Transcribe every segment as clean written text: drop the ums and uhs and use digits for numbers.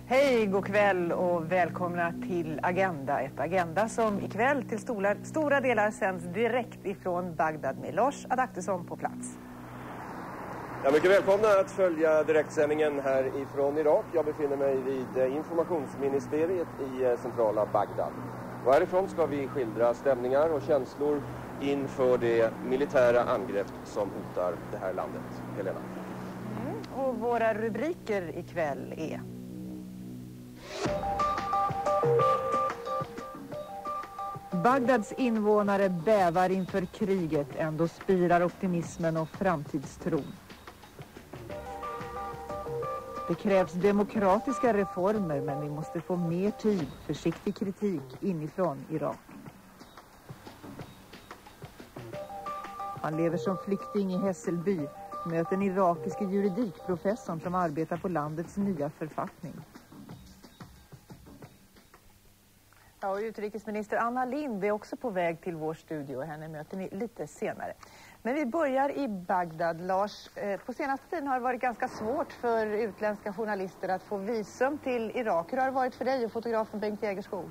Hej, god kväll och välkomna till Agenda. Ett Agenda som ikväll till stora delar sänds direkt ifrån Bagdad med Lars Adaktusson på plats. Ja, mycket välkomna att följa direktsändningen här ifrån Irak. Jag befinner mig vid informationsministeriet i centrala Bagdad. Och härifrån ska vi skildra stämningar och känslor inför det militära angrepp som hotar det här landet. Helena. Och våra rubriker ikväll är: Bagdads invånare bävar inför kriget, ändå spirar optimismen och framtidstron. Det krävs demokratiska reformer, men vi måste få mer tid, försiktig kritik inifrån Irak. Han lever som flykting i Hässelby, möter den irakiske juridikprofessorn som arbetar på landets nya författning. Ja, och utrikesminister Anna Lindh är också på väg till vår studio. Henne möter ni lite senare. Men vi börjar i Bagdad. Lars, på senaste tiden har det varit ganska svårt för utländska journalister att få visum till Irak. Hur har det varit för dig och fotografen Bengt Jägerskog?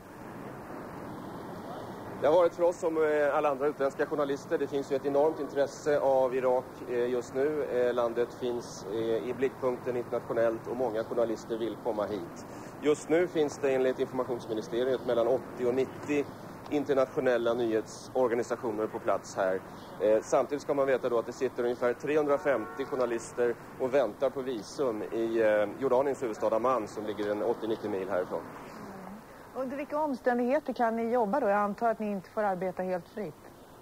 Det har varit för oss som alla andra utländska journalister. Det finns ju ett enormt intresse av Irak just nu. Landet finns i blickpunkten internationellt och många journalister vill komma hit. Just nu finns det enligt informationsministeriet mellan 80 och 90 internationella nyhetsorganisationer på plats här. Samtidigt ska man veta då att det sitter ungefär 350 journalister och väntar på visum i Jordaniens huvudstad Amman som ligger en 80-90 mil härifrån. Under vilka omständigheter kan ni jobba då? Jag antar att ni inte får arbeta helt fritt.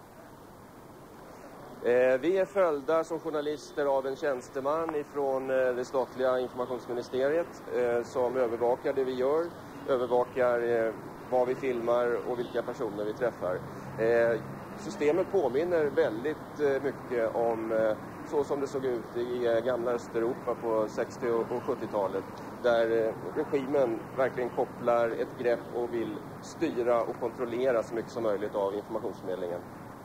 Vi är följda som journalister av en tjänsteman ifrån det statliga informationsministeriet som övervakar det vi gör, övervakar vad vi filmar och vilka personer vi träffar. Systemet påminner väldigt mycket om så som det såg ut i gamla Östeuropa på 60- och 70-talet. Där regimen verkligen kopplar ett grepp och vill styra och kontrollera så mycket som möjligt av informationsförmedlingen.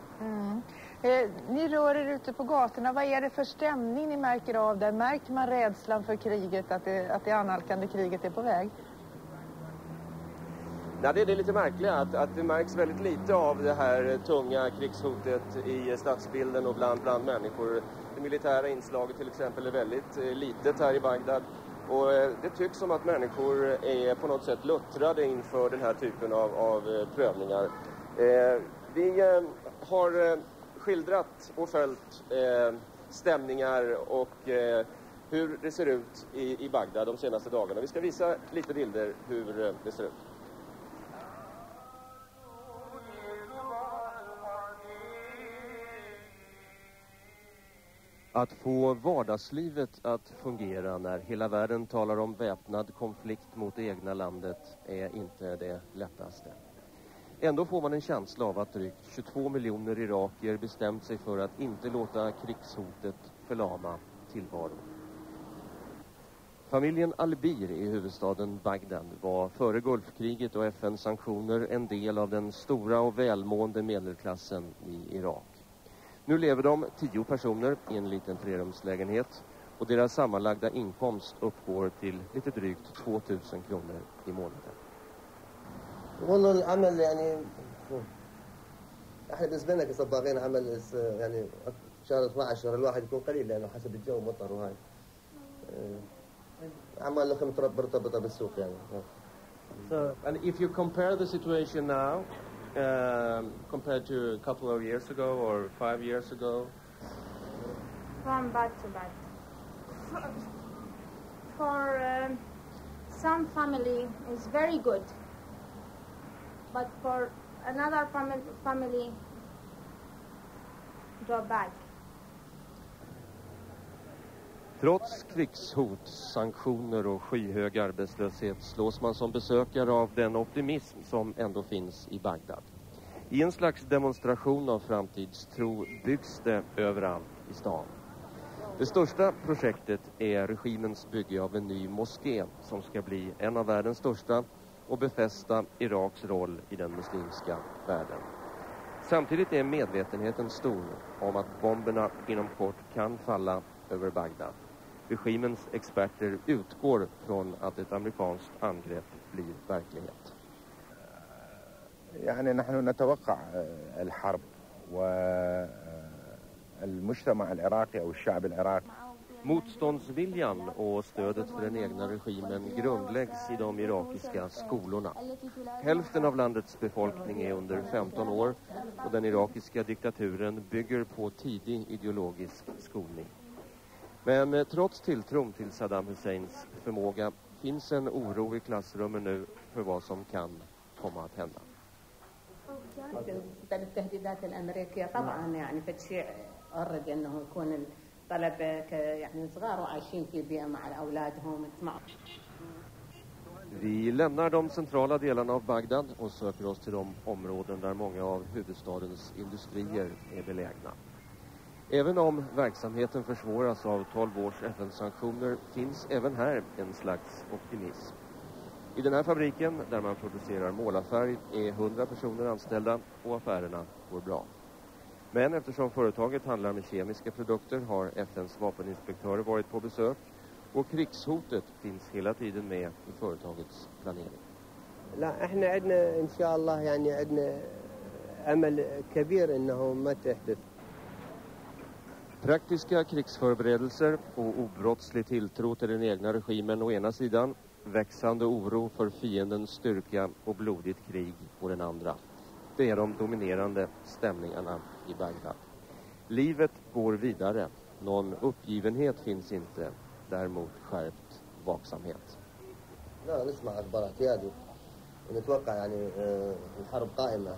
Ni rör er ute på gatorna. Vad är det för stämning ni märker av där? Märker man rädslan för kriget, att det annalkande kriget är på väg? Nej, det är lite märkligt att det märks väldigt lite av det här tunga krigshotet i stadsbilden och bland människor. Det militära inslaget till exempel är väldigt litet här i Bagdad. Och det tycks som att människor är på något sätt luttrade inför den här typen av prövningar. Vi har skildrat och följt stämningar och hur det ser ut i Bagdad de senaste dagarna. Vi ska visa lite bilder hur det ser ut. Att få vardagslivet att fungera när hela världen talar om väpnad konflikt mot det egna landet är inte det lättaste. Ändå får man en känsla av att drygt 22 miljoner irakier bestämt sig för att inte låta krigshotet förlama tillvaron. Familjen Albir i huvudstaden Bagdad var före Gulfkriget och FN-sanktioner en del av den stora och välmående medelklassen i Irak. Nu lever de 10 personer i en liten trerumslägenhet och deras sammanlagda inkomst uppgår till lite drygt 2000 kronor i månaden. والله العمل يعني احنا بالنسبه لنا كصباغين عمل يعني شهر 12 شهر الواحد يكون قليل لانه حسب الجو مطر وهاي اعمال لكم مرتبطه بالسوق يعني. So, and if you compare the situation now compared to a couple of years ago or 5 years ago, from bad to bad. For some family is very good, but for another family drawback. Trots krigshot, sanktioner och skyhög arbetslöshet slås man som besökare av den optimism som ändå finns i Bagdad. I en slags demonstration av framtidstro byggs det överallt i stan. Det största projektet är regimens bygge av en ny moské som ska bli en av världens största och befästa Iraks roll i den muslimska världen. Samtidigt är medvetenheten stor om att bomberna inom kort kan falla över Bagdad. Regimens experter utgår från att ett amerikanskt angrepp blir verklighet. يعني نحن نتوقع الحرب والمجتمع العراقي أو الشعب العراقي. Motståndsviljan och stödet för den egna regimen grundläggs i de irakiska skolorna. Hälften av landets befolkning är under 15 år och den irakiska diktaturen bygger på tidig ideologisk skolning. Men trots tilltron till Saddam Husseins förmåga finns en oro i klassrummen nu för vad som kan komma att hända. التهديدات الأمريكية طبعا يعني فشيء أرد إنه يكون الطلبة يعني صغار وعايشين في بيئة مع أولادهم. Vi lämnar de centrala delarna av Bagdad och söker oss till de områden där många av huvudstadens industrier är belägna. Även om verksamheten försvåras av 12 års FN-sanktioner finns även här en slags optimism. I den här fabriken där man producerar målarfärg är 100 personer anställda och affärerna går bra. Men eftersom företaget handlar med kemiska produkter har FNs vapeninspektörer varit på besök och krigshotet finns hela tiden med i företagets planering. لا احنا عندنا ان شاء الله يعني عندنا امل كبير انه ما تحدث. Praktiska krigsförberedelser och obrottslig tilltro till den egna regimen å ena sidan, växande oro för fiendens styrka och blodigt krig på den andra. Det är de dominerande stämningarna i Bagdad. Livet går vidare. Någon uppgivenhet finns inte. Däremot skärpt vaksamhet. لا نسمع أخبار اعتيادي ونتوقع يعني الحرب قائمة.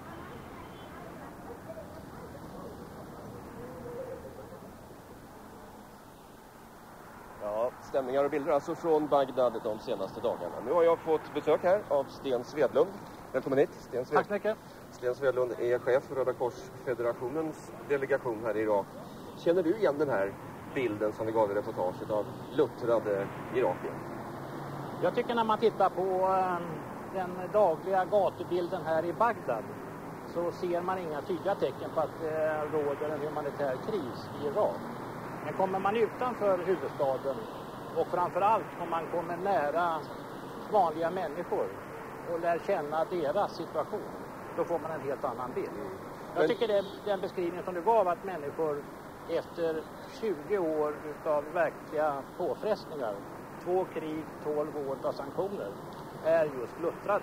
Ja, stämningar och bilder alltså från Bagdad de senaste dagarna. Nu har jag fått besök här av Sten Svedlund. Välkommen hit, Sten Svedlund. Tack så mycket. Sten Svedlund är chef för Röda Korsfederationens delegation här i Irak. Känner du igen den här bilden som vi gav i reportaget av luttrade irakier? Jag tycker när man tittar på den dagliga gatubilden här i Bagdad så ser man inga tydliga tecken på att det råder en humanitär kris i Irak. Men kommer man utanför huvudstaden och framförallt om man kommer nära vanliga människor och lär känna deras situation, då får man en helt annan bild. Jag tycker det är den beskrivning som du gav, att människor efter 20 år av verkliga påfrestningar, 2 krig, 12 år av sanktioner, är just luttrade.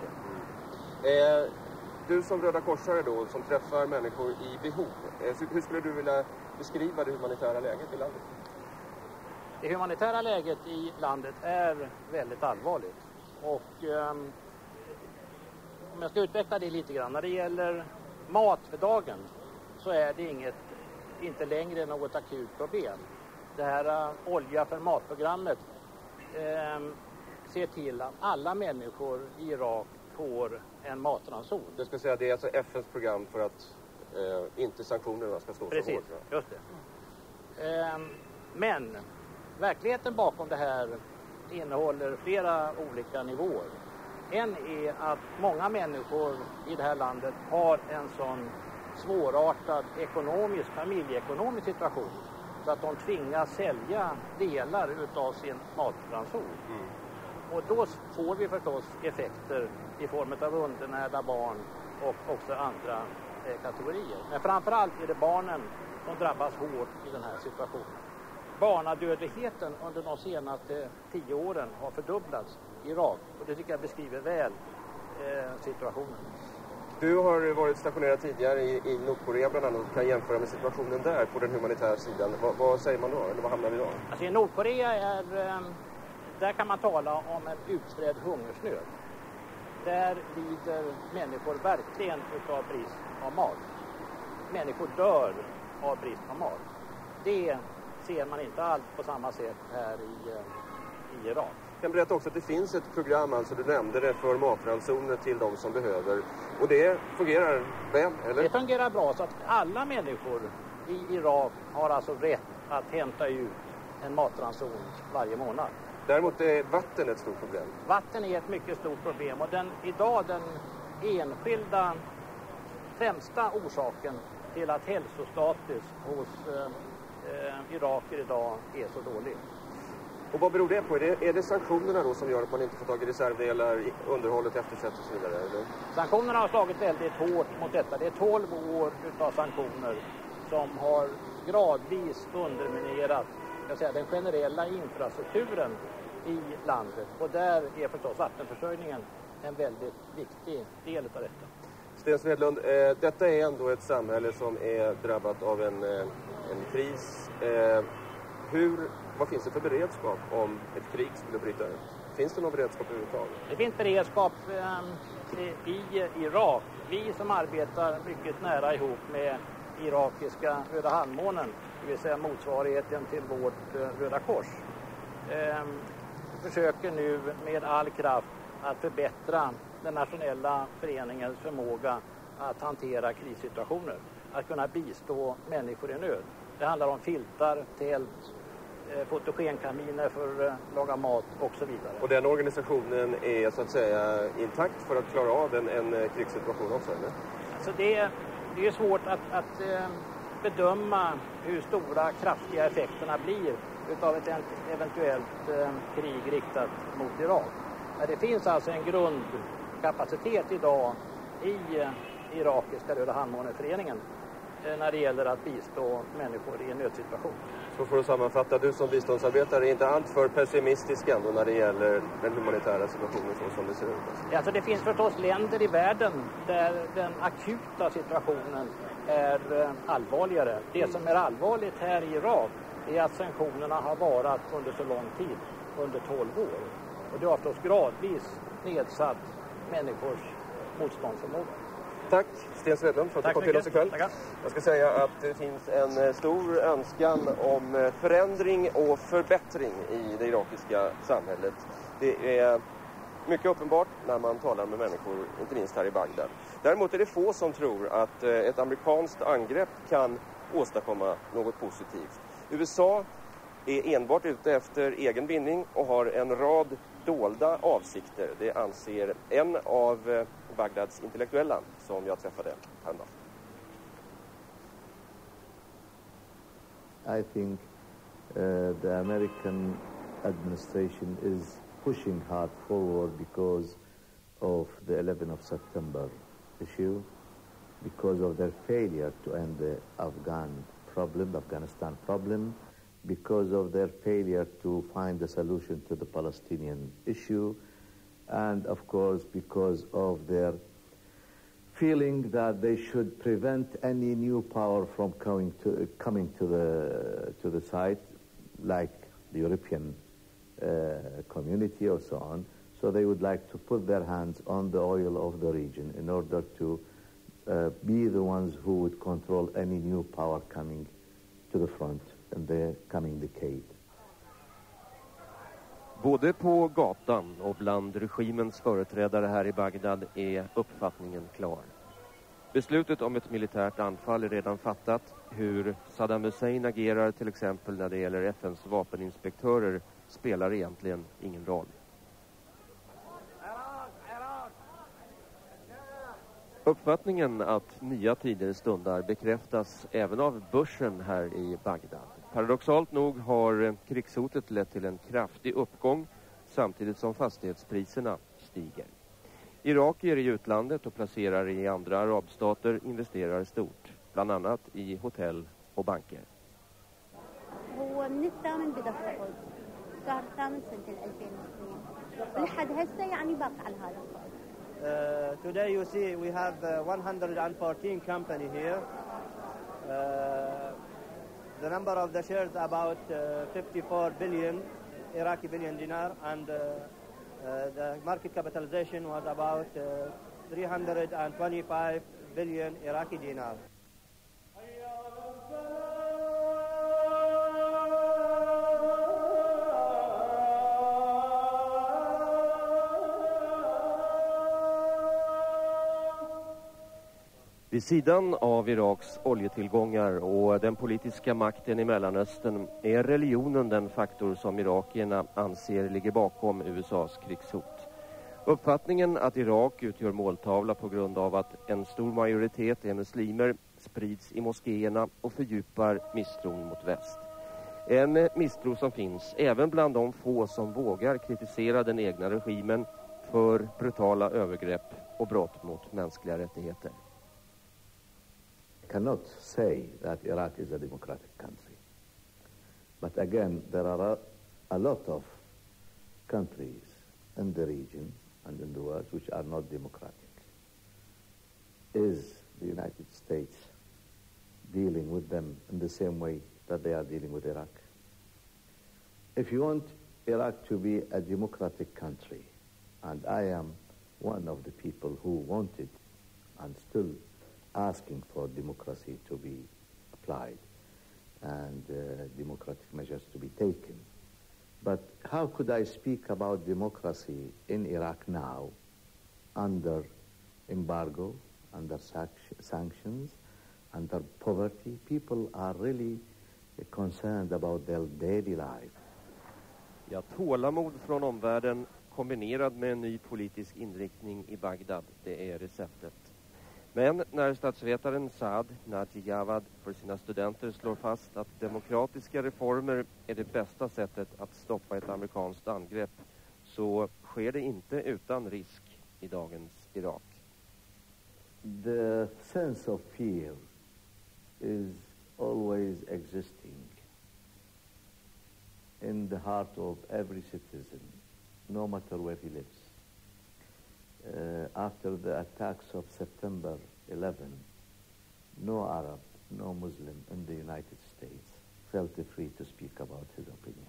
Du som Röda Korsare då, som träffar människor i behov, hur skulle du vilja beskriva det humanitära läget i landet? Det humanitära läget i landet är väldigt allvarligt. Och om jag ska utveckla det lite grann, när det gäller mat för dagen så är det inte längre något akut problem. Det här olja för matprogrammet ser till att alla människor i Irak får en matranson. Det ska säga, det är alltså FNs program för att inte sanktionerna ska stå så hårt. Precis, just det. Men verkligheten bakom det här innehåller flera olika nivåer. En är att många människor i det här landet har en sån svårartad familjeekonomisk situation så att de tvingas sälja delar utav sin matranson. Och då får vi förstås effekter i form av undernärda barn och också andra kategorier. Men framförallt är det barnen som drabbas hårt i den här situationen. Barnadödligheten under de senaste 10 åren har fördubblats i Irak, och det tycker jag beskriver väl situationen. Du har varit stationerad tidigare i Nordkorea bland annat och kan jämföra med situationen där på den humanitära sidan. Vad säger man då? Eller vad hamnar vi då? Alltså i Nordkorea där kan man tala om en utbredd hungersnöd. Där lider människor verkligen av brist av mat. Människor dör av brist på mat. Det ser man inte alls på samma sätt här i Irak. Jag kan berätta också att det finns ett program, alltså du nämnde det, för matransoner till de som behöver. Och det fungerar väl, eller? Det fungerar bra, så att alla människor i Irak har alltså rätt att hämta ut en matranson varje månad. Däremot är vatten ett stort problem. Vatten är ett mycket stort problem, och den enskilda främsta orsaken till att hälsostatus hos iraker idag är så dålig. Och vad beror det på? Är det sanktionerna då som gör att man inte får tag i reservdelar, underhållet eftersätts och så vidare? Eller? Sanktionerna har slagit väldigt hårt mot detta. Det är 12 år utav sanktioner som har gradvis underminerat den generella infrastrukturen i landet. Och där är förstås vattenförsörjningen en väldigt viktig del av detta. Sten Swedlund, detta är ändå ett samhälle som är drabbat av en kris. Vad finns det för beredskap om ett krig skulle bryta ut? Finns det någon beredskap överhuvudtaget? Det finns beredskap i Irak. Vi som arbetar mycket nära ihop med irakiska Röda halvmånen, det vill säga motsvarigheten till vårt Röda kors, försöker nu med all kraft att förbättra den nationella föreningens förmåga att hantera krissituationer, att kunna bistå människor i nöd. Det handlar om filtar, tält, fotogenkaminer för att laga mat och så vidare. Och den organisationen är så att säga intakt för att klara av en krigssituation också, eller? Alltså det är svårt att bedöma hur stora, kraftiga effekterna blir utav ett eventuellt krig riktat mot Irak. Men det finns alltså en grundkapacitet idag i irakiska Röda halvmåneföreningen när det gäller att bistå människor i en nödsituation. Så får du sammanfatta, du som biståndsarbetare är inte allt för pessimistisk ändå när det gäller den humanitära situationen så som det ser ut? Alltså det finns förstås länder i världen där den akuta situationen är allvarligare. Det som är allvarligt här i Irak är att sanktionerna har varat under så lång tid, under 12 år. Och det har förstås gradvis nedsatt människors motståndsförmåga. Tack Sten Swedlund för att du kom till oss ikväll. Tackar. Jag ska säga att det finns en stor önskan om förändring och förbättring i det irakiska samhället. Det är mycket uppenbart när man talar med människor, inte minst här i Bagdad. Däremot är det få som tror att ett amerikanskt angrepp kan åstadkomma något positivt. USA är enbart ute efter egen vinning och har en rad dolda avsikter. Det anser en av Bagdads intellektuella som jag träffade häromdagen. I think the American administration is pushing hard forward because of the 11th of September issue, because of their failure to end the Afghanistan problem, because of their failure to find a solution to the Palestinian issue, and of course because of their feeling that they should prevent any new power from coming to the site, like the European community or so on. So they would like to put their hands on the oil of the region in order to be the ones who would control any new power coming to the front in the coming decade. Både på gatan och bland regimens företrädare här i Bagdad är uppfattningen klar. Beslutet om ett militärt anfall är redan fattat. Hur Saddam Hussein agerar till exempel när det gäller FNs vapeninspektörer spelar egentligen ingen roll. Uppfattningen att nya tider stundar bekräftas även av börsen här i Bagdad. Paradoxalt nog har krigshotet lett till en kraftig uppgång samtidigt som fastighetspriserna stiger. Irakier i utlandet och placerare i andra arabstater investerar stort, bland annat i hotell och banker. Today you see we have 114 company here. The number of the shares about 54 billion Iraqi billion dinar, and the market capitalization was about 325 billion Iraqi dinar. Vid sidan av Iraks oljetillgångar och den politiska makten i Mellanöstern är religionen den faktor som irakierna anser ligger bakom USAs krigshot. Uppfattningen att Irak utgör måltavla på grund av att en stor majoritet är muslimer sprids i moskéerna och fördjupar misstron mot väst. En misstro som finns även bland de få som vågar kritisera den egna regimen för brutala övergrepp och brott mot mänskliga rättigheter. I cannot say that Iraq is a democratic country. But again, there are a lot of countries in the region and in the world which are not democratic. Is the United States dealing with them in the same way that they are dealing with Iraq? If you want Iraq to be a democratic country, and I am one of the people who wanted and still asking for democracy to be applied and democratic measures to be taken. But how could I speak about democracy in Iraq now under embargo, under sanctions, under poverty? People are really concerned about their daily life. Ja, tålamod från omvärlden kombinerad med en ny politisk inriktning i Bagdad, det är receptet. Men när statsvetaren Saad Najiyavad för sina studenter slår fast att demokratiska reformer är det bästa sättet att stoppa ett amerikanskt angrepp, så sker det inte utan risk i dagens Irak. The sense of fear is always existing in the heart of every citizen, no matter where he lives. After the attacks of September 11, no Arab, no Muslim in the United States felt free to speak about his opinion.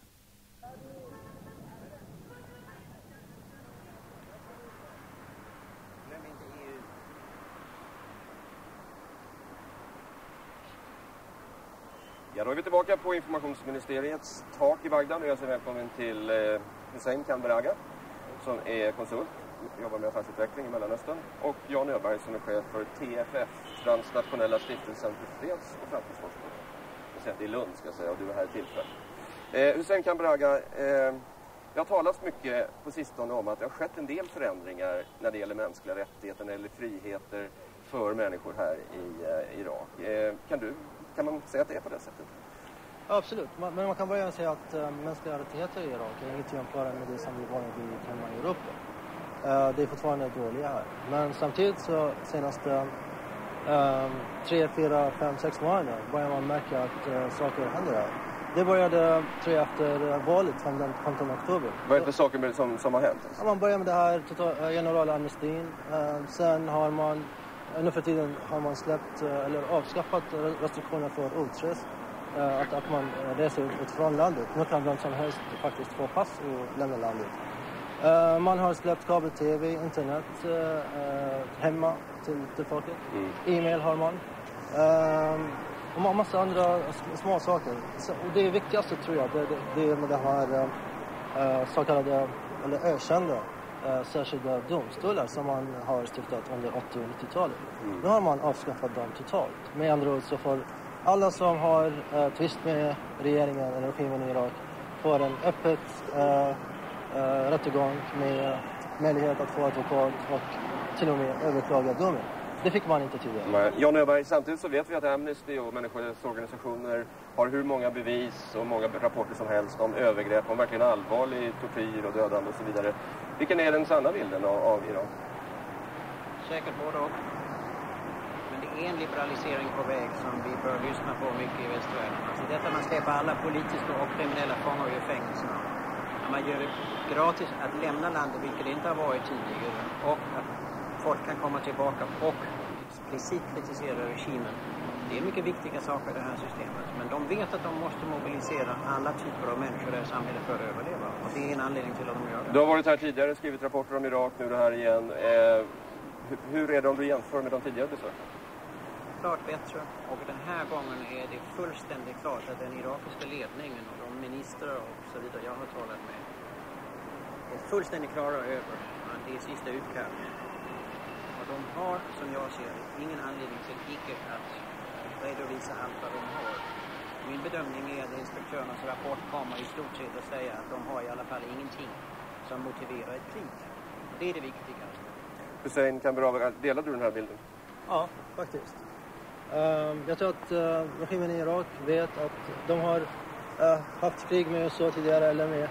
Ja, då är vi tillbaka på informationsministeriets tak i Bagdad och jag säger välkommen till Hussein Kambaraga som är konsult, jobbar med affärsutveckling i Mellanöstern, och Jan Öberg som är chef för TFF, Transnationella stiftelsen för freds- och framtidsforskning. Jag säger att det är Lund, ska jag säga, och du är här i tillfälle. Hussein Kambaraga, det har talats mycket på sistone om att det har skett en del förändringar när det gäller mänskliga rättigheter eller friheter för människor här i Irak. Kan man säga att det är på det sättet? Ja, absolut. Men man kan börja med att säga att mänskliga rättigheter i Irak är inget jämföra med det som vi var vid hemma i Europa. Det är fortfarande dåliga här. Men samtidigt så senaste 3, 4, 5, 6 månader börjar man märka att saker händer här. Det började, tror jag, efter valet från den 15 oktober. Vad är det för saker som har hänt? Ja, man börjar med det här generalamnestin. Sen har man, nu för tiden har man släppt eller avskaffat restriktioner för utresa. Att man reser ut från landet. Nu kan vem som helst faktiskt få pass och lämna landet. Man har släppt kabel-tv, internet hemma till folket. E-mail har man. Och en massa andra små saker. Och det viktigaste tror jag det är med det här så kallade eller ökända särskilda domstolar som man har stiftat under 80- och 90-talet. Nu har man avskaffat dem totalt. Med andra ord så får alla som har tvist med regeringen eller regimen i Irak får en öppet rättegång med möjlighet att få advokat och till och med överklaga domen. Det fick man inte tidigare. Jan Öberg, samtidigt så vet vi att Amnesty och människorättsorganisationer har hur många bevis och många rapporter som helst om övergrepp, om verkligen allvarlig tortyr och dödande och så vidare. Vilken är den sanna bilden av Irak? Säkert både och. Men det är en liberalisering på väg som vi bör lyssna på mycket i västvärlden. Alltså detta man släpper alla politiska och kriminella fångar ur fängelserna. Man gör det gratis att lämna landet, vilket det inte har varit tidigare. Och att folk kan komma tillbaka och explicit kritisera regimen. Det är mycket viktiga saker i det här systemet. Men de vet att de måste mobilisera alla typer av människor i det här samhället för att överleva. Och det är en anledning till att de gör det. Du har varit här tidigare, skrivit rapporter om Irak, nu är det här igen. Hur är det om du jämför med de tidigare besöken? Klart bättre. Och den här gången är det fullständigt klart att den irakiska ledningen och de ministrar och så vidare jag har talat med är fullständigt klara över att det är sista utkast. Och de har, som jag ser det, ingen anledning till icke att redovisa allt vad de har. Min bedömning är att inspektörernas rapport kommer i stort sett att säga att de har i alla fall ingenting som motiverar ett krig. Det är det viktigaste. Hussein Kambaraga, delar du den här bilden? Ja, faktiskt. Jag tror att regimen i Irak vet att de har haft krig med USA tidigare eller med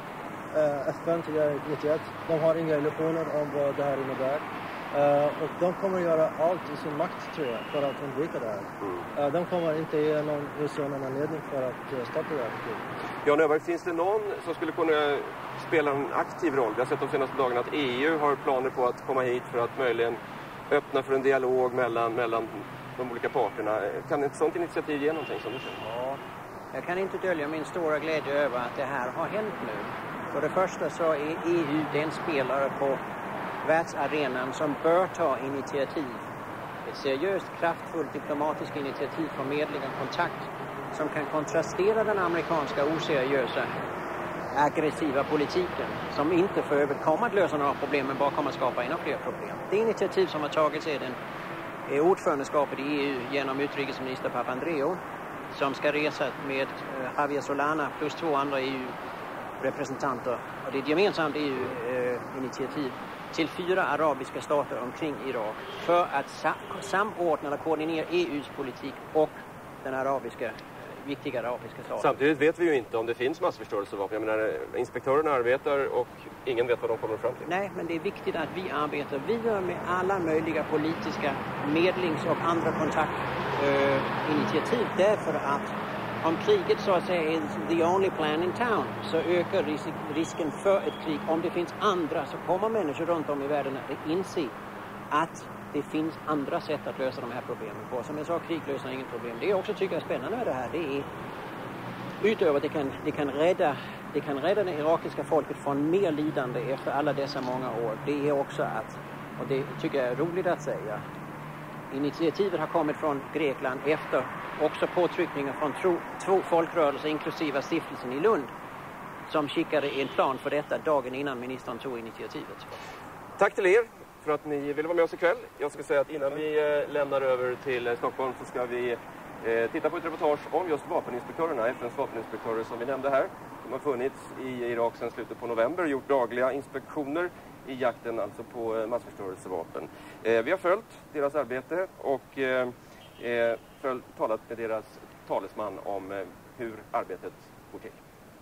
FN tidigare 91. De har inga illusioner om vad det här innebär. Och de kommer att göra allt i sin makt, tror jag, för att undvika det här. De kommer inte ge USA någon anledning för att starta det här kriget. Jan Öberg, finns det någon som skulle kunna spela en aktiv roll? Vi har sett de senaste dagarna att EU har planer på att komma hit för att möjligen öppna för en dialog mellan de olika parterna. Kan ett sådant initiativ ge någonting som du säger? Ja, jag kan inte dölja min stora glädje över att det här har hänt nu. För det första så är EU den spelare på världsarenan som bör ta initiativ. Ett seriöst, kraftfullt diplomatiskt initiativ för medling och kontakt som kan kontrastera den amerikanska oseriösa, aggressiva politiken som inte för övrigt kommer att lösa några problem men bara kommer att skapa ännu fler problem. Det initiativ som har tagits är ordförandeskapet i EU genom utrikesminister Papandreou som ska resa med Javier Solana plus 2 andra EU-representanter. Och det är ett gemensamt EU-initiativ till 4 arabiska stater omkring Irak för att samordna eller koordinera EUs politik och den viktiga arabiska staten. Samtidigt vet vi ju inte om det finns massförstörelsevapen. Jag menar, inspektörerna arbetar och ingen vet vad de kommer fram till. Nej, men det är viktigt att vi arbetar vidare med alla möjliga politiska medlings- och andra kontaktinitiativ därför att om kriget så att säga är the only plan in town så ökar risken för ett krig. Om det finns andra så kommer människor runt om i världen att inse att det finns andra sätt att lösa de här problemen på. Som jag sa, krig löser inget problem. Det är också tycker jag spännande med det här. Det är utöver att det kan rädda det irakiska folket från mer lidande efter alla dessa många år. Det är också att, och det tycker jag är roligt att säga, initiativet har kommit från Grekland efter också påtryckningar från 2 folkrörelser inklusive stiftelsen i Lund som skickade en plan för detta dagen innan ministern tog initiativet. Tack till er för att ni ville vara med oss ikväll. Jag ska säga att innan vi lämnar över till Stockholm så ska vi titta på ett reportage om just vapeninspektörerna, FNs vapeninspektörer som vi nämnde här. De har funnits i Irak sedan slutet på november och gjort dagliga inspektioner i jakten alltså på massförstörelsevapen. Vi har följt deras arbete och talat med deras talesman om hur arbetet går till.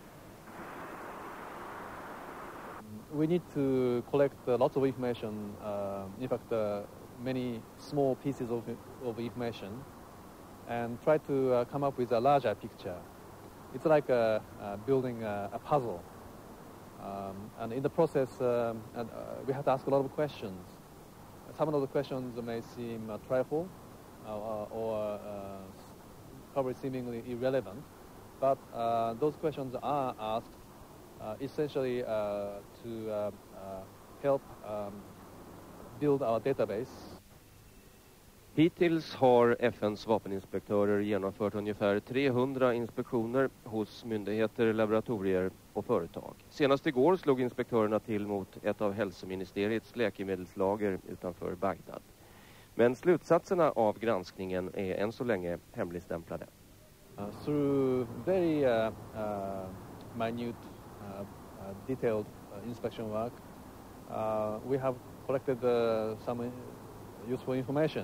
We need to collect lots of information, in fact many small pieces of information and try to come up with a larger picture. It's like building a puzzle. And in the process we have to ask a lot of questions. Some of the questions may seem trifle or probably seemingly irrelevant, but those questions are asked essentially to help build our database. Hittills har FNs vapeninspektörer genomfört ungefär 300 inspektioner hos myndigheter, laboratorier och företag. Senast igår slog inspektörerna till mot ett av hälsoministeriets läkemedelslager utanför Bagdad. Men slutsatserna av granskningen är än så länge hemligstämplade. Through very minute detailed inspection work, we have collected some useful information.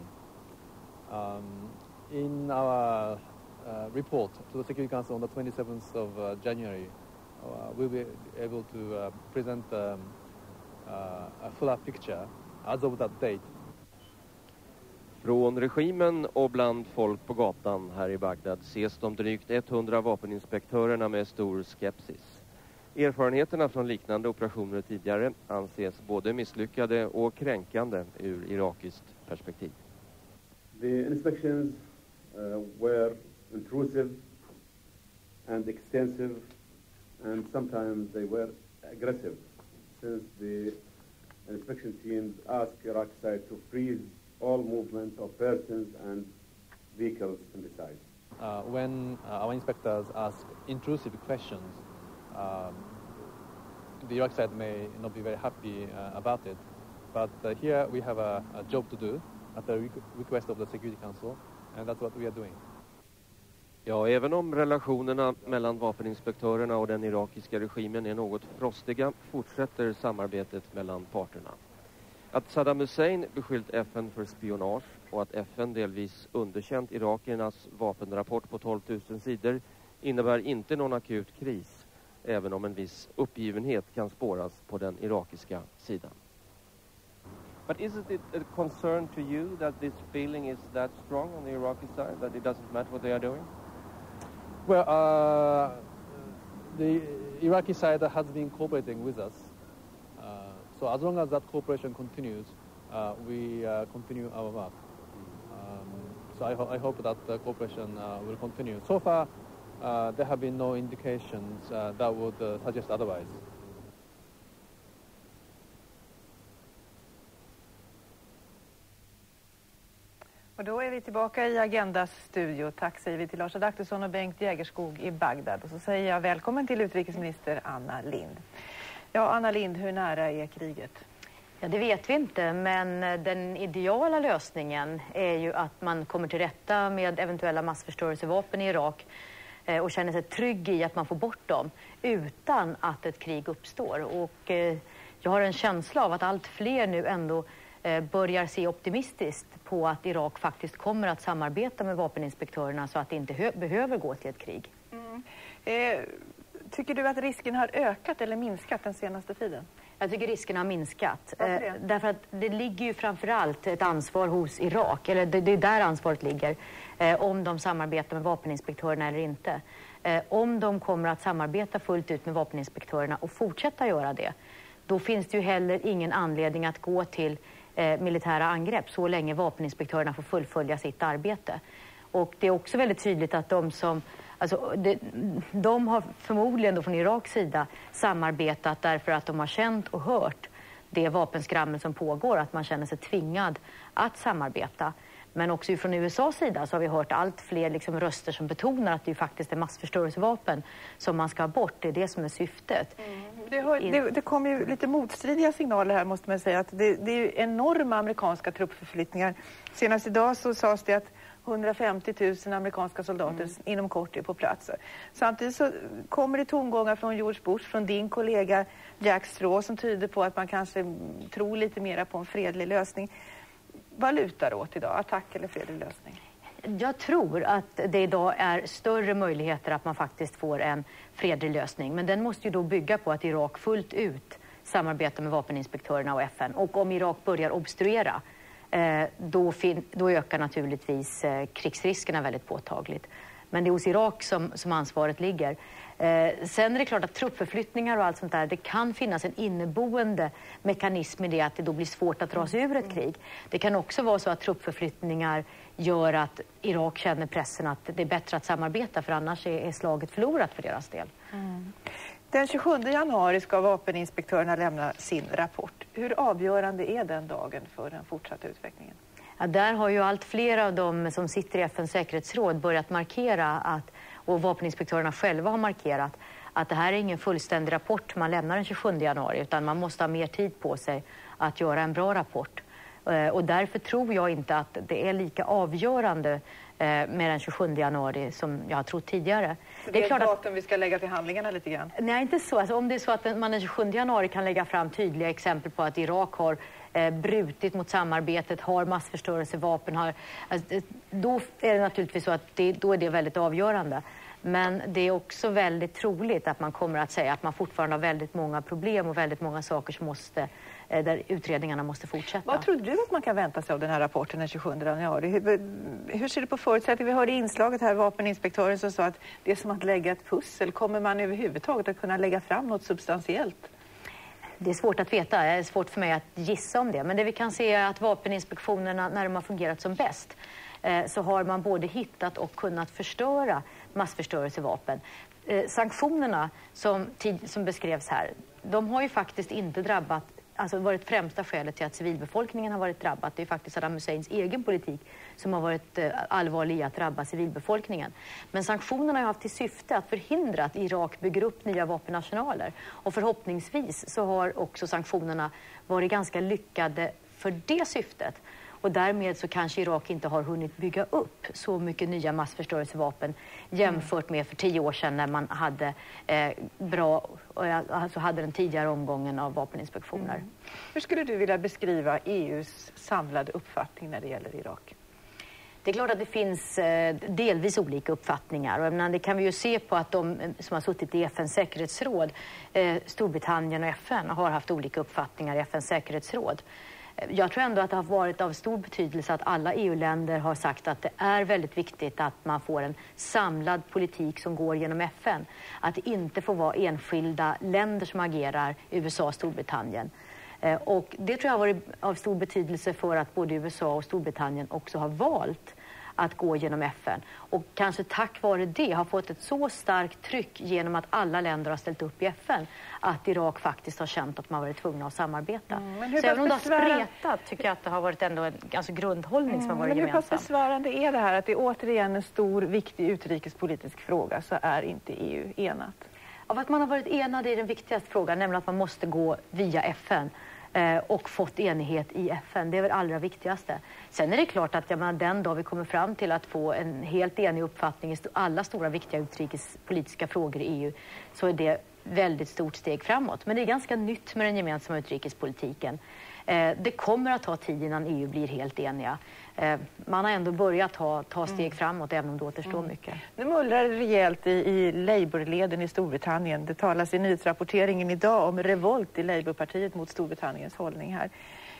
In our report to the Security Council on the 27th of January, we'll be able to present a fuller picture as of that date. Från regimen och bland folk på gatan här i Bagdad ses de drygt 100 vapeninspektörerna med stor skepsis. Erfarenheterna från liknande operationer tidigare anses både misslyckade och kränkande ur irakiskt perspektiv. The inspections were intrusive and extensive and sometimes they were aggressive since the inspection teams asked Iraqi side to freeze all movement of persons and vehicles in the site. When our inspectors ask intrusive questions, the Iraqi side may not be very happy about it, but here we have a job to do at the request of the Security Council, and that's what we are doing. Ja, även om relationerna mellan vapeninspektörerna och den irakiska regimen är något frostiga fortsätter samarbetet mellan parterna. Att Saddam Hussein beskyllt FN för spionage och att FN delvis underkänt irakiernas vapenrapport på 12 000 sidor innebär inte någon akut kris, även om en viss uppgivenhet kan spåras på den irakiska sidan. But isn't it a concern to you that this feeling is that strong on the Iraqi side, that it doesn't matter what they are doing? Well, the Iraqi side has been cooperating with us. So as long as that cooperation continues, we continue our work. So I hope that the cooperation will continue. So far, there have been no indications that would suggest otherwise. Och då är vi tillbaka i Agendas studio. Tack säger vi till Lars Adaktusson och Bengt Jägerskog i Bagdad. Och så säger jag välkommen till utrikesminister Anna Lindh. Ja, Anna Lindh, hur nära är kriget? Ja, det vet vi inte, men den ideala lösningen är ju att man kommer till rätta med eventuella massförstörelsevapen i Irak och känner sig trygg i att man får bort dem utan att ett krig uppstår. Och jag har en känsla av att allt fler nu ändå börjar se optimistiskt på att Irak faktiskt kommer att samarbeta med vapeninspektörerna så att det inte behöver gå till ett krig. Tycker du att risken har ökat eller minskat den senaste tiden? Jag tycker risken har minskat. Varför det? Därför att det ligger ju framförallt ett ansvar hos Irak, eller det är där ansvaret ligger, om de samarbetar med vapeninspektörerna eller inte. Om de kommer att samarbeta fullt ut med vapeninspektörerna och fortsätta göra det, då finns det ju heller ingen anledning att gå till militära angrepp så länge vapeninspektörerna får fullfölja sitt arbete. Och det är också väldigt tydligt att de har förmodligen då från Iraks sida samarbetat därför att de har känt och hört det vapenskrammel som pågår, att man känner sig tvingad att samarbeta. Men också från USAs sida så har vi hört allt fler röster som betonar att det ju faktiskt är massförstörelsevapen som man ska ha bort. Det är det som är syftet. Det kommer ju lite motstridiga signaler här, måste man säga. Att det är ju enorma amerikanska truppförflyttningar. Senast idag så sades det att 150 000 amerikanska soldater inom kort är på plats. Samtidigt så kommer det tongångar från George Bush, från din kollega Jack Straw, som tyder på att man kanske tror lite mer på en fredlig lösning. Vad lutar åt idag? Attack eller fredlig lösning? Jag tror att det idag är större möjligheter att man faktiskt får en fredlig lösning. Men den måste ju då bygga på att Irak fullt ut samarbetar med vapeninspektörerna och FN. Och om Irak börjar obstruera, då ökar naturligtvis krigsriskerna väldigt påtagligt. Men det är hos Irak som ansvaret ligger. Sen är det klart att truppförflyttningar och allt sånt där, det kan finnas en inneboende mekanism i det att det då blir svårt att dra sig ur ett krig. Det kan också vara så att truppförflyttningar gör att Irak känner pressen att det är bättre att samarbeta, för annars är slaget förlorat för deras del. Den 27 januari ska vapeninspektörerna lämna sin rapport. Hur avgörande är den dagen för den fortsatta utvecklingen? Ja, där har ju allt fler av dem som sitter i FNs säkerhetsråd börjat markera och vapeninspektörerna själva har markerat att det här är ingen fullständig rapport man lämnar den 27 januari, utan man måste ha mer tid på sig att göra en bra rapport. Och därför tror jag inte att det är lika avgörande med den 27 januari som jag har trott tidigare. Så det är klart att vi ska lägga till handlingarna lite grann? Nej, inte så. Alltså, om det är så att man den 27 januari kan lägga fram tydliga exempel på att Irak har brutit mot samarbetet, har massförstörelsevapen, då är det naturligtvis så att då är det väldigt avgörande. Men det är också väldigt troligt att man kommer att säga att man fortfarande har väldigt många problem och väldigt många saker som där utredningarna måste fortsätta. Vad tror du att man kan vänta sig av den här rapporten den 27 januari? Hur ser det på förutsättningar? Vi hörde i inslaget här vapeninspektören som sa att det är som att lägga ett pussel. Kommer man överhuvudtaget att kunna lägga fram något substantiellt? Det är svårt att veta. Det är svårt för mig att gissa om det. Men det vi kan se är att vapeninspektionerna, när de har fungerat som bäst, så har man både hittat och kunnat förstöra massförstörelsevapen. Sanktionerna som beskrevs här, de har ju faktiskt inte drabbat, alltså varit främsta skälet till att civilbefolkningen har varit drabbad. Det är faktiskt Saddam Husseins egen politik som har varit allvarlig i att drabba civilbefolkningen. Men sanktionerna har haft till syfte att förhindra att Irak bygger upp nya vapenarsenaler. Och förhoppningsvis så har också sanktionerna varit ganska lyckade för det syftet. Och därmed så kanske Irak inte har hunnit bygga upp så mycket nya massförstörelsevapen jämfört med för 10 år sedan när man hade hade den tidigare omgången av vapeninspektioner. Hur skulle du vilja beskriva EUs samlade uppfattning när det gäller Irak? Det är klart att det finns delvis olika uppfattningar. Och det kan vi ju se på att de som har suttit i FNs säkerhetsråd, Storbritannien och FN, har haft olika uppfattningar i FNs säkerhetsråd. Jag tror ändå att det har varit av stor betydelse att alla EU-länder har sagt att det är väldigt viktigt att man får en samlad politik som går genom FN. Att det inte får vara enskilda länder som agerar, USA och Storbritannien. Och det tror jag har varit av stor betydelse för att både USA och Storbritannien också har valt att gå genom FN. Och kanske tack vare det har fått ett så starkt tryck genom att alla länder har ställt upp i FN att Irak faktiskt har känt att man varit tvungna att samarbeta. Men så även om det har spretat tycker jag att det har varit ändå en ganska grundhållning som har varit gemensam. Men hur pass besvärande är det här att det är återigen en stor, viktig utrikespolitisk fråga så är inte EU enat? Av att man har varit enad i den viktigaste frågan, nämligen att man måste gå via FN och fått enighet i FN. Det är väl allra viktigaste. Sen är det klart att den dag vi kommer fram till att få en helt enig uppfattning i alla stora viktiga utrikespolitiska frågor i EU så är det väldigt stort steg framåt. Men det är ganska nytt med den gemensamma utrikespolitiken. Det kommer att ta tid innan EU blir helt eniga. Man har ändå börjat ta steg framåt även om det återstår mycket. Nu mullrar det rejält i Labour-leden i Storbritannien. Det talas i nyhetsrapporteringen idag om revolt i Labourpartiet mot Storbritanniens hållning här.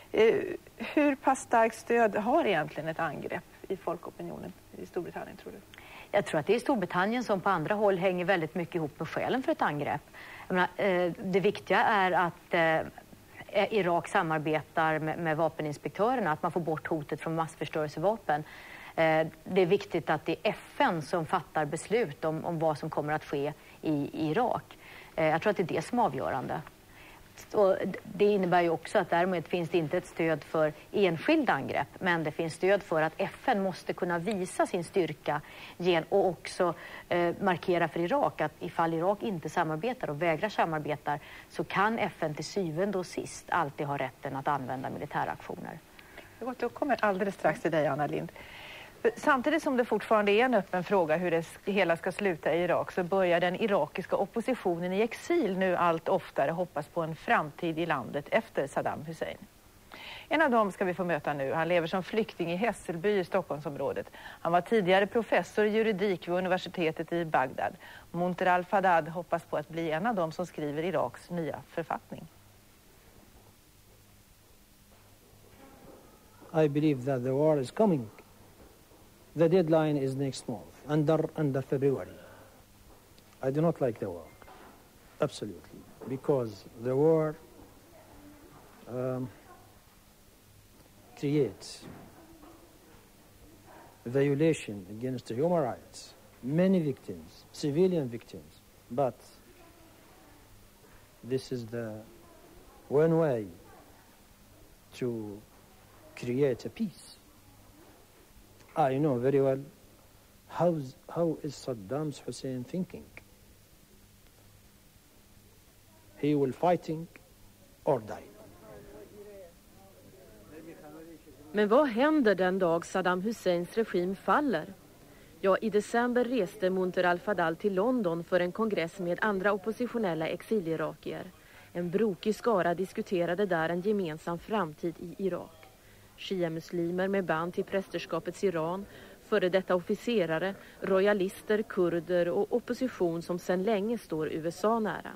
Hur pass starkt stöd har egentligen ett angrepp i folkopinionen i Storbritannien, tror du? Jag tror att det är Storbritannien som på andra håll hänger väldigt mycket ihop med skälen för ett angrepp. Jag menar, det viktiga är att Irak samarbetar med vapeninspektörerna, att man får bort hotet från massförstörelsevapen. Det är viktigt att det är FN som fattar beslut om vad som kommer att ske i Irak. Jag tror att det är det som är avgörande. Och det innebär ju också att därmed finns det inte ett stöd för enskilda angrepp, men det finns stöd för att FN måste kunna visa sin styrka och också markera för Irak att ifall Irak inte samarbetar och vägrar samarbeta så kan FN till syvende och sist alltid ha rätten att använda militära aktioner. Jag kommer alldeles strax till dig, Anna Lindh. Samtidigt som det fortfarande är en öppen fråga hur det hela ska sluta i Irak så börjar den irakiska oppositionen i exil nu allt oftare hoppas på en framtid i landet efter Saddam Hussein. En av dem ska vi få möta nu. Han lever som flykting i Hässelby i Stockholmsområdet. Han var tidigare professor i juridik vid universitetet i Bagdad. Munter al-Fadad hoppas på att bli en av dem som skriver Iraks nya författning. I believe that the war is coming. The deadline is next month, under February. I do not like the war, absolutely, because the war creates violation against the human rights, many victims, civilian victims, but this is the one way to create a peace. I know very well how is Saddam Hussein thinking. He will fighting or die. Men vad händer den dag Saddam Husseins regim faller? Ja, i december reste Munter al-Fadal till London för en kongress med andra oppositionella exilirakier. En brokig skara diskuterade där en gemensam framtid i Irak. Shia-muslimer med band till prästerskapets Iran, före detta officerare, royalister, kurder och opposition som sedan länge står USA nära.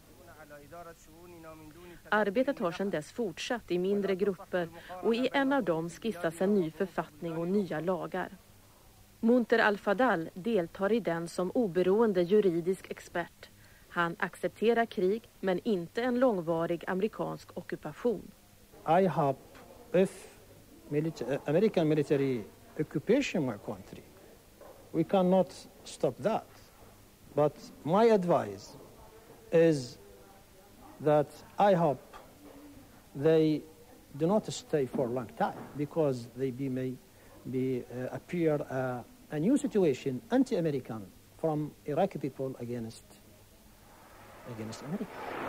Arbetet har sedan dess fortsatt i mindre grupper och i en av dem skissas en ny författning och nya lagar. Munter al-Fadal deltar i den som oberoende juridisk expert. Han accepterar krig men inte en långvarig amerikansk ockupation. I hope if American military occupation my country, we cannot stop that. But my advice is that I hope they do not stay for a long time because they may appear a new situation, anti-American, from Iraqi people against America.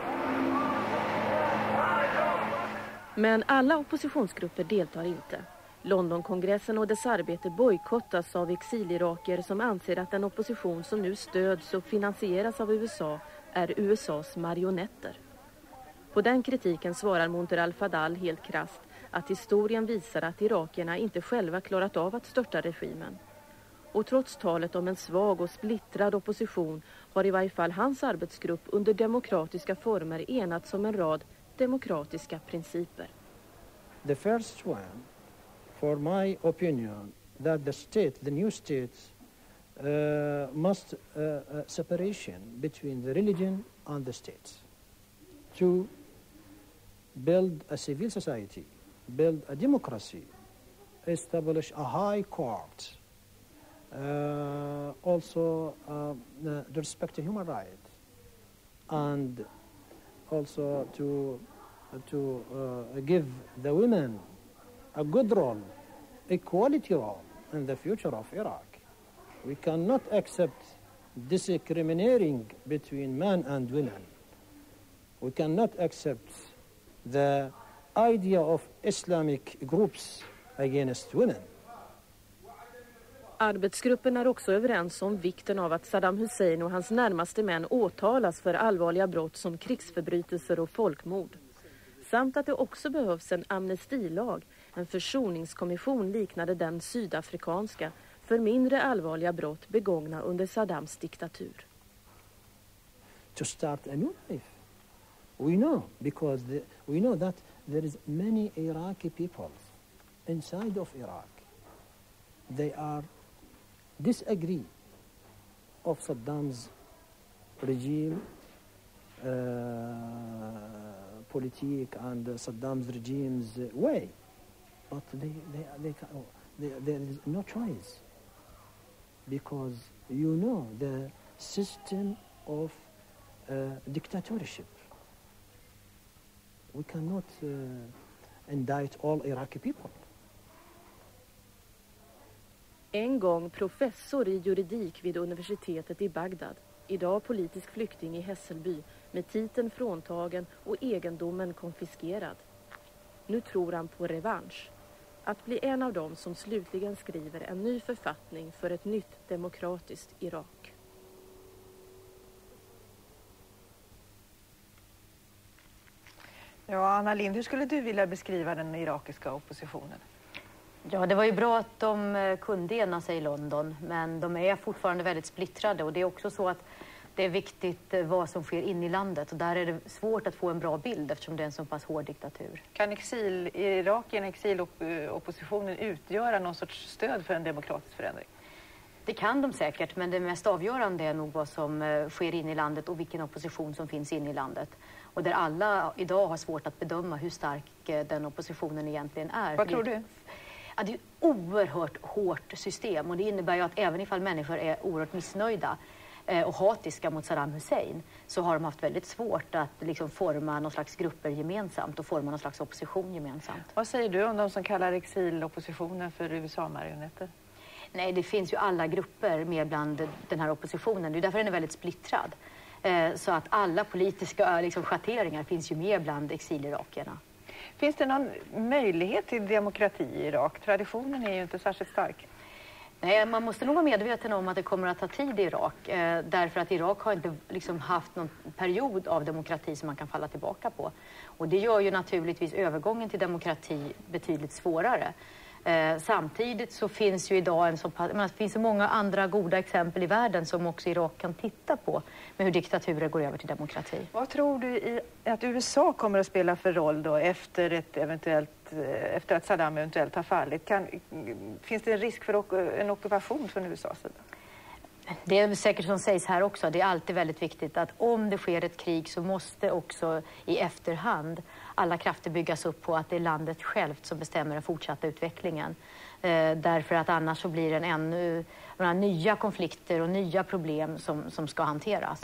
Men alla oppositionsgrupper deltar inte. Londonkongressen och dess arbete bojkottas av exiliraker som anser att den opposition som nu stöds och finansieras av USA är USAs marionetter. På den kritiken svarar Munter al-Fadal helt krasst att historien visar att irakierna inte själva klarat av att störta regimen. Och trots talet om en svag och splittrad opposition har i varje fall hans arbetsgrupp under demokratiska former enats om en rad demokratiska principer. The first one, for my opinion, that the new state must separation between the religion and the state to build a civil society, build a democracy, establish a high court, also respect to human rights, and also to give the women a good role, equality role in the future of Iraq. We cannot accept discriminating between men and women. We cannot accept the idea of Islamic groups against women. Arbetsgruppen är också överens om vikten av att Saddam Hussein och hans närmaste män åtalas för allvarliga brott som krigsförbrytelser och folkmord. Samt att det också behövs en amnestilag, en försoningskommission liknande den sydafrikanska, för mindre allvarliga brott begångna under Saddams diktatur. To start a new life. We know, because we know that there is many Iraqi people inside of Iraq. They are disagree of Saddam's regime, politique and Saddam's regime's way, but there is no choice, because you know the system of dictatorship. We cannot indict all Iraqi people. En gång professor i juridik vid universitetet i Bagdad, idag politisk flykting i Hässelby med titeln fråntagen och egendomen konfiskerad. Nu tror han på revansch, att bli en av dem som slutligen skriver en ny författning för ett nytt demokratiskt Irak. Ja, Anna Lindh, hur skulle du vilja beskriva den irakiska oppositionen? Ja, det var ju bra att de kunde ena sig i London, men de är fortfarande väldigt splittrade, och det är också så att det är viktigt vad som sker in i landet, och där är det svårt att få en bra bild eftersom det är en så pass hård diktatur. Kan Irakien, exiloppositionen utgöra någon sorts stöd för en demokratisk förändring? Det kan de säkert, men det mest avgörande är nog vad som sker in i landet och vilken opposition som finns in i landet. Och där alla idag har svårt att bedöma hur stark den oppositionen egentligen är. Vad tror du? Ja, det är ett oerhört hårt system, och det innebär ju att även ifall människor är oerhört missnöjda och hatiska mot Saddam Hussein, så har de haft väldigt svårt att liksom forma någon slags grupper gemensamt och forma någon slags opposition gemensamt. Vad säger du om de som kallar exiloppositionen för USA-marionetter? Nej, det finns ju alla grupper med bland den här oppositionen. Det är därför den är väldigt splittrad. Så att alla politiska liksom, schatteringar finns ju med bland exilirakierna. Finns det någon möjlighet till demokrati i Irak? Traditionen är ju inte särskilt stark. Nej, man måste nog vara medveten om att det kommer att ta tid i Irak. Därför att Irak har inte liksom haft någon period av demokrati som man kan falla tillbaka på. Och det gör ju naturligtvis övergången till demokrati betydligt svårare. Samtidigt så finns ju idag det finns så många andra goda exempel i världen som också Irak kan titta på med hur diktaturer går över till demokrati. Vad tror du att USA kommer att spela för roll då efter att Saddam eventuellt har fallit? Finns det en risk för en ockupation från USAs sida? Det är säkert som sägs här också, det är alltid väldigt viktigt att om det sker ett krig så måste också i efterhand alla krafter byggas upp på att det är landet självt som bestämmer den fortsatta utvecklingen. Därför att annars så blir det ännu nya konflikter och nya problem som ska hanteras.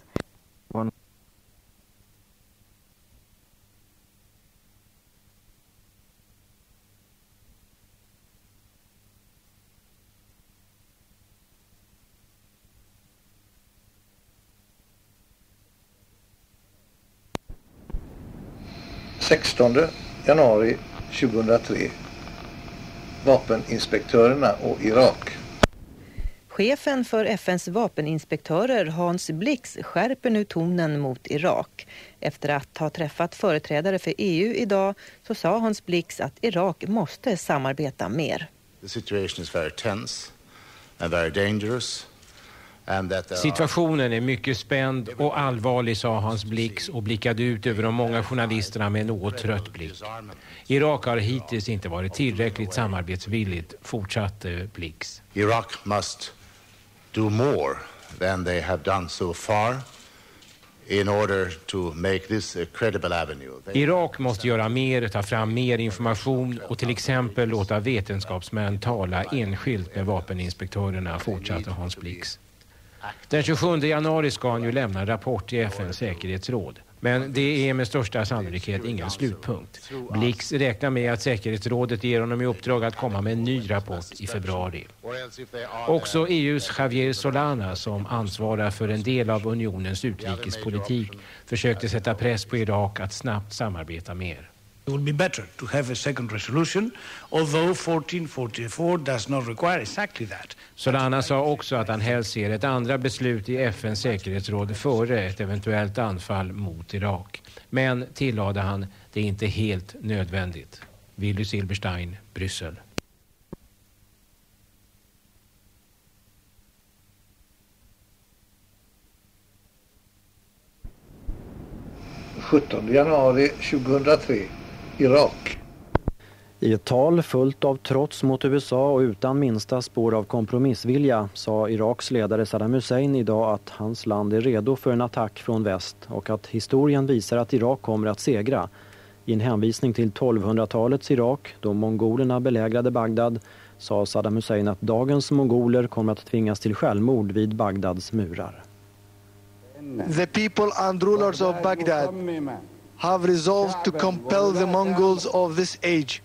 januari 2003. Vapeninspektörerna och Irak. Chefen för FNs vapeninspektörer Hans Blix skärper nu tonen mot Irak. Efter att ha träffat företrädare för EU idag så sa Hans Blix att Irak måste samarbeta mer. The situation is very tense and very dangerous. Situationen är mycket spänd och allvarlig, sa Hans Blix och blickade ut över de många journalisterna med en något trött blick. Irak har hittills inte varit tillräckligt samarbetsvilligt, fortsatte Blix. Iraq must do more than they have done so far in order to make this a credible avenue. Irak måste göra mer, ta fram mer information och till exempel låta vetenskapsmän tala enskilt med vapeninspektörerna, fortsatte Hans Blix. Den 27 januari ska han ju lämna en rapport till FNs säkerhetsråd. Men det är med största sannolikhet ingen slutpunkt. Blix räknar med att säkerhetsrådet ger honom i uppdrag att komma med en ny rapport i februari. Också EUs Javier Solana, som ansvarar för en del av unionens utrikespolitik, försökte sätta press på Irak att snabbt samarbeta mer. It will be better to have a second resolution, although 1444 does not require exactly that. Solana sa också att han helst ser ett andra beslut i FNs säkerhetsråd före ett eventuellt anfall mot Irak. Men, tillade han, det är inte helt nödvändigt. Willy Silberstein, Bryssel. Januari 2003, Irak. I ett tal fullt av trots mot USA och utan minsta spår av kompromissvilja sa Iraks ledare Saddam Hussein idag att hans land är redo för en attack från väst och att historien visar att Irak kommer att segra. I en hänvisning till 1200-talets Irak, då mongolerna belägrade Bagdad, sa Saddam Hussein att dagens mongoler kommer att tvingas till självmord vid Bagdads murar. The people and rulers of Baghdad have resolved to compel the Mongols of this age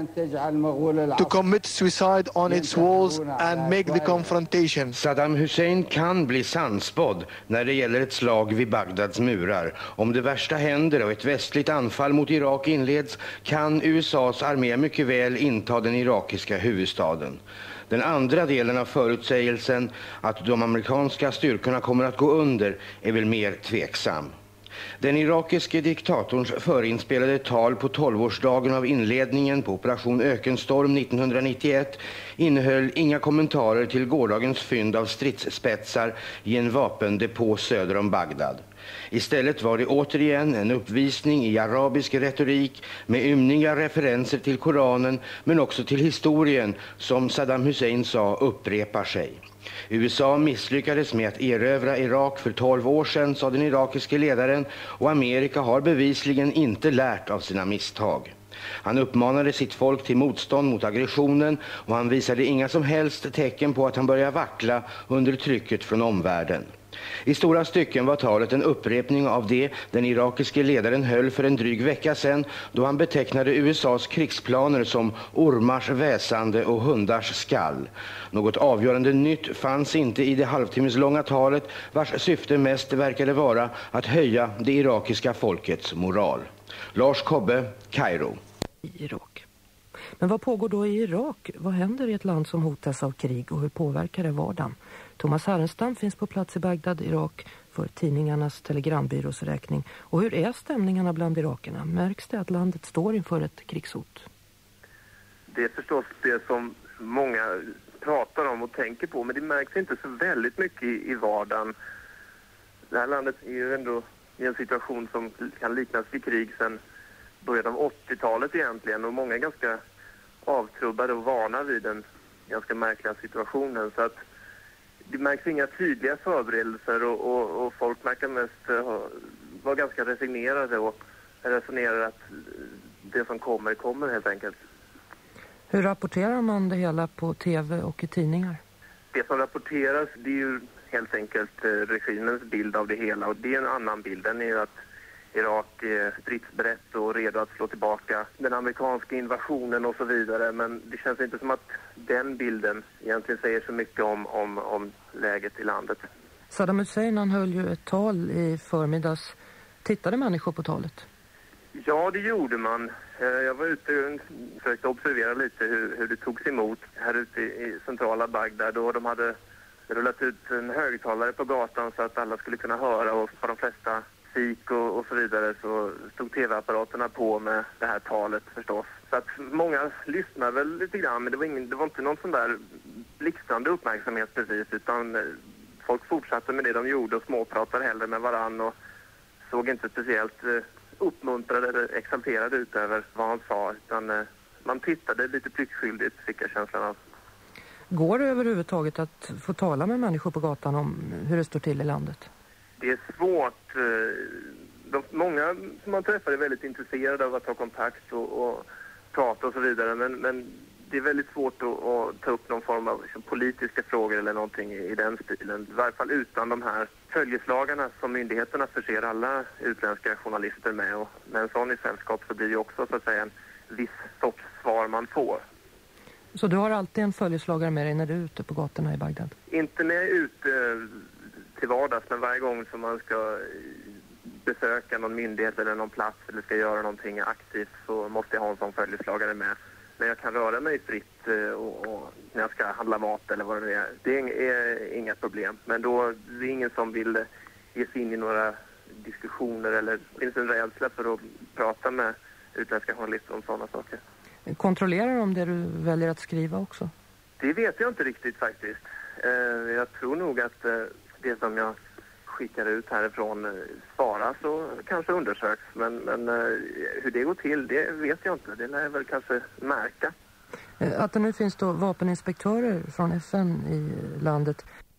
to commit suicide on its walls and make the confrontation. Saddam Hussein kan bli sannspådd när det gäller ett slag vid Bagdads murar. Om det värsta händer och ett västligt anfall mot Irak inleds kan USAs armé mycket väl inta den irakiska huvudstaden. Den andra delen av förutsägelsen, att de amerikanska styrkorna kommer att gå under, är väl mer tveksam. Den irakiske diktatorns förinspelade tal på 12-årsdagen av inledningen på Operation Ökenstorm 1991 innehöll inga kommentarer till gårdagens fynd av stridsspetsar i en vapendepå söder om Bagdad. Istället var det återigen en uppvisning i arabisk retorik med ymniga referenser till Koranen men också till historien som Saddam Hussein sa upprepar sig. USA misslyckades med att erövra Irak för 12 år sedan, sa den irakiske ledaren, och Amerika har bevisligen inte lärt av sina misstag. Han uppmanade sitt folk till motstånd mot aggressionen och han visade inga som helst tecken på att han börjar vackla under trycket från omvärlden. I stora stycken var talet en upprepning av det den irakiske ledaren höll för en dryg vecka sedan, då han betecknade USAs krigsplaner som ormars väsande och hundars skall. Något avgörande nytt fanns inte i det halvtimmeslånga talet, vars syfte mest verkade vara att höja det irakiska folkets moral. Lars Kobbe, Kairo. Irak. Men vad pågår då i Irak? Vad händer i ett land som hotas av krig och hur påverkar det vardagen? Thomas Härenstam finns på plats i Bagdad, Irak, för tidningarnas telegrambyrås räkning. Och hur är stämningarna bland irakerna? Märks det att landet står inför ett krigshot? Det är förstås det som många pratar om och tänker på, men det märks inte så väldigt mycket i vardagen. Det här landet är ju ändå i en situation som kan liknas vid krig sedan början av 80-talet egentligen, och många är ganska avtrubbade och vana vid den ganska märkliga situationen, så att det märks inga tydliga förberedelser och folk verkar mest vara ganska resignerade och resonerar att det som kommer helt enkelt. Hur rapporterar man det hela på tv och i tidningar? Det som rapporteras, det är ju helt enkelt regimens bild av det hela, och det är en annan bild. Den är ju att Irak är stridsberett och redo att slå tillbaka den amerikanska invasionen och så vidare, men det känns inte som att den bilden egentligen säger så mycket om läget i landet. Saddam Hussein, han höll ju ett tal i förmiddags. Tittade människor på talet? Ja, det gjorde man. Jag var ute och försökte observera lite hur det togs emot här ute i centrala Bagdad, och de hade Det rullat ut en högtalare på gatan så att alla skulle kunna höra, och på de flesta fik och så vidare så stod tv-apparaterna på med det här talet förstås. Så att många lyssnar väl lite grann, men det var inte någon sån där blixtrande uppmärksamhet precis, utan folk fortsatte med det de gjorde och småpratade hellre med varann och såg inte speciellt uppmuntrade eller exalterade ut över vad han sa, utan man tittade lite pliktskyldigt, fick jag känslan av. Går det överhuvudtaget att få tala med människor på gatan om hur det står till i landet? Det är svårt. Många som man träffar är väldigt intresserade av att ta kontakt och prata och så vidare, men det är väldigt svårt att ta upp någon form av politiska frågor eller någonting i den stilen. I varje fall utan de här följeslagarna som myndigheterna förser alla utländska journalister med. Och med en sån i sällskap så blir det också så att säga en viss sorts svar man får. Så du har alltid en följeslagare med dig när du är ute på gatorna i Bagdad? Inte när jag är ute till vardags, men varje gång som man ska besöka någon myndighet eller någon plats eller ska göra någonting aktivt så måste jag ha en sån följeslagare med. När jag kan röra mig fritt och när jag ska handla mat eller vad det är. Det är inga problem. Men då det är ingen som vill ge sig in i några diskussioner eller finns en rädsla för att prata med utländska journalister om sådana saker. Kontrollerar de det du väljer att skriva också? Det vet jag inte riktigt faktiskt. Jag tror nog att det som jag skickar ut härifrån sparas och kanske undersöks. Men hur det går till, det vet jag inte. Det lär jag väl kanske märka. Att det nu finns då vapeninspektörer från FN i landet,